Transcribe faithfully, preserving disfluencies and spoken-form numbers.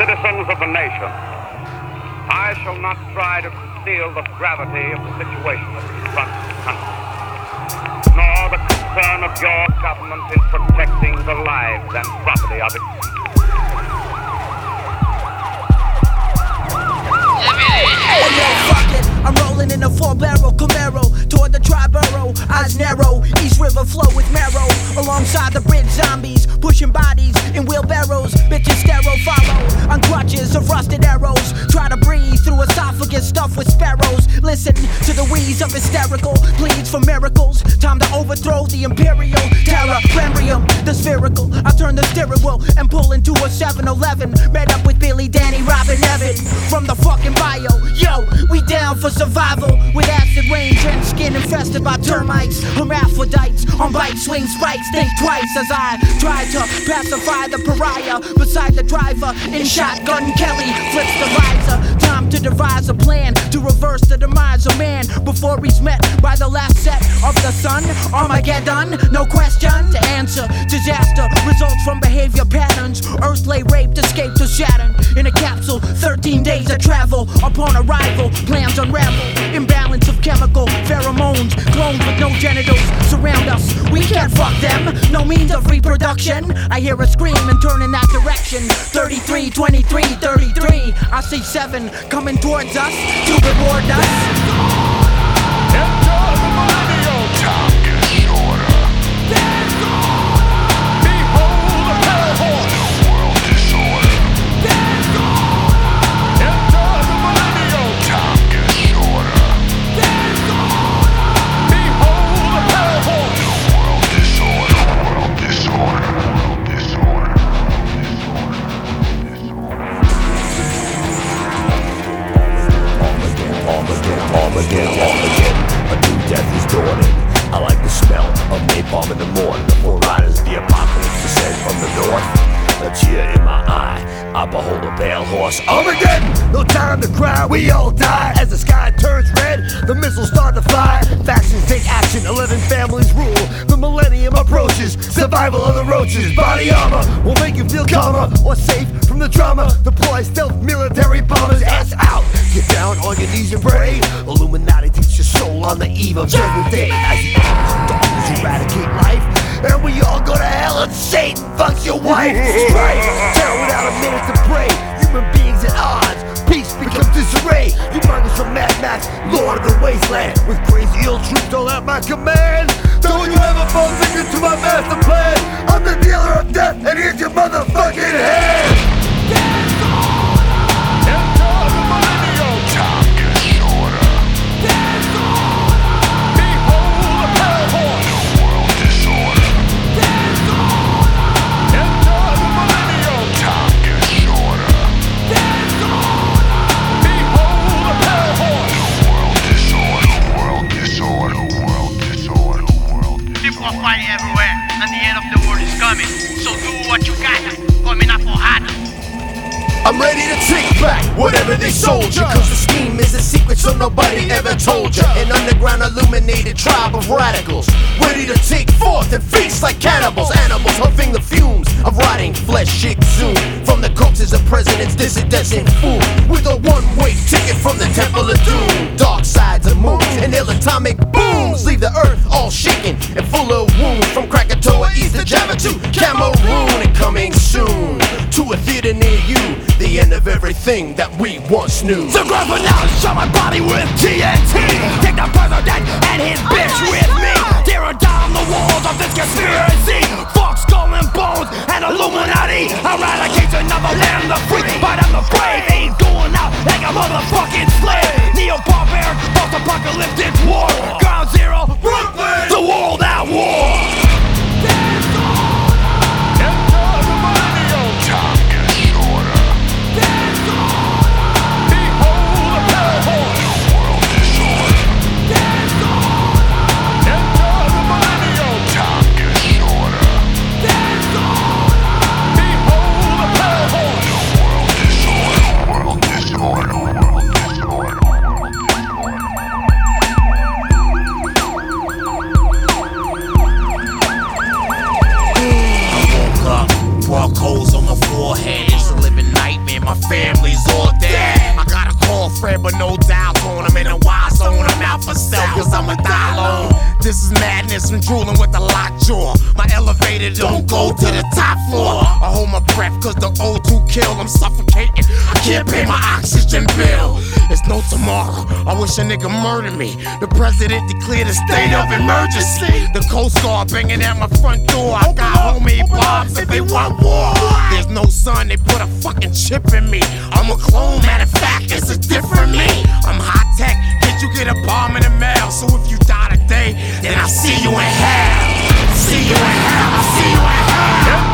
Citizens of the nation, I shall not try to conceal the gravity of the situation that confronts the country, nor the concern of your government in protecting the lives and property of its people. Oh no, fuck it, I'm rolling in a four-barrel Camaro toward the Triborough, eyes narrow, East River flow with marrow. Alongside the bridge zombies, pushing bodies in wheelbarrows. Bitches sterile follow on crutches of rusted arrows. Try to breathe through esophagus stuffed with sparrows. Listen to the wheeze of hysterical pleads for miracles. Time to overthrow the imperial terror, Rembrium, the spherical. I turn the steering wheel and pull into a seven eleven. Met up with Billy, Danny, Robin, Evan from the fucking bio. Yo, we down for survival with acid rain, drenched skin infested by termites. Hermaphrodites on bike swing spikes. Think twice as I try to pacify the pariah beside the driver in shotgun. Kelly flips the visor. Time to devise a plan to reverse the demise of man before he's met by the last set of the sun. Armageddon, no question to answer. Disaster results from behavior patterns. Earth lay raped, escaped to Saturn in a capsule. Thirteen days of travel upon arrival. Plans unravel. Imbalance of chemical pheromones. Clones with no genitals surround us. We can't fuck them. No means of reproduction. I hear a scream and turn in that direction. thirty-three, twenty-three, thirty-three. I see seven coming towards us to reward us. Armageddon, Armageddon, a new death is dawning. I like the smell of napalm in the morning. The four riders of the apocalypse descend from the north. A tear in my eye, I behold a pale horse. Armageddon! No time to cry, we all die. As the sky turns red, the missiles start to fly. Factions take action, eleven families rule. The millennium approaches, survival of the roaches. Body armor will make you feel calmer or safe from the drama. Deploy stealth military bombers, ass out. Get down on your knees and pray. Illuminati teach your soul on the eve of Judgment Day. As the darkness eradicate life, and we all go to hell and Satan fucks your wife. Strife, terror without a minute to pray. Human beings at odds, peace becomes disarray. Humongous from Mad Max, Lord of the Wasteland. With crazy ill troops all at my command. Don't you ever fall victim to my master plan. I'm the dealer of death, and here's your motherfucking hand. I'm ready to take back whatever they sold you. Cause the scheme is a secret so nobody ever told you. An underground illuminated tribe of radicals, ready to take forth and feast like cannibals. Animals huffing the fumes of rotting flesh exhumed from the corpses of presidents, dissidents and fools. With a one-way ticket from the temple of doom. Dark sides of moons and ill atomic booms leave the earth all shaken and full of wounds. From Krakatoa east to Java to Cameroon. And coming soon to a theater near you, the end of everything that we once knew. So grab for now, shot my body with T N T. Take the president and his bitch with me. Tearing down the walls of this conspiracy. Fuck skull and bones and Illuminati. I eradicate another land of free, but I'm the brave. Ain't going out like a motherfucking slave. Neo-barbaric, post-apocalyptic war. Ground zero, Brooklyn, the world at war. my family's all dead. I gotta call Fred, but no dial tone. I'm in a wild zone, I'm out for sale, cause I'm a die alone. This is madness, I'm drooling with a locked jaw. My elevator don't go to the top floor. I hold my breath cause the O two kill. I'm suffocating, I can't pay my oxygen bill. It's no tomorrow, I wish a nigga murdered me. The president declared a state of emergency. The Coast Guard banging at my front door. I got homemade bombs if they want war. There's no sun, they put a fucking chip in me. I'm a clone, matter of fact, it's a different me. I'm high tech, did you get a bomb in the mail? So if you die today, then I'll see you in hell. See you in hell, I'll see you in hell.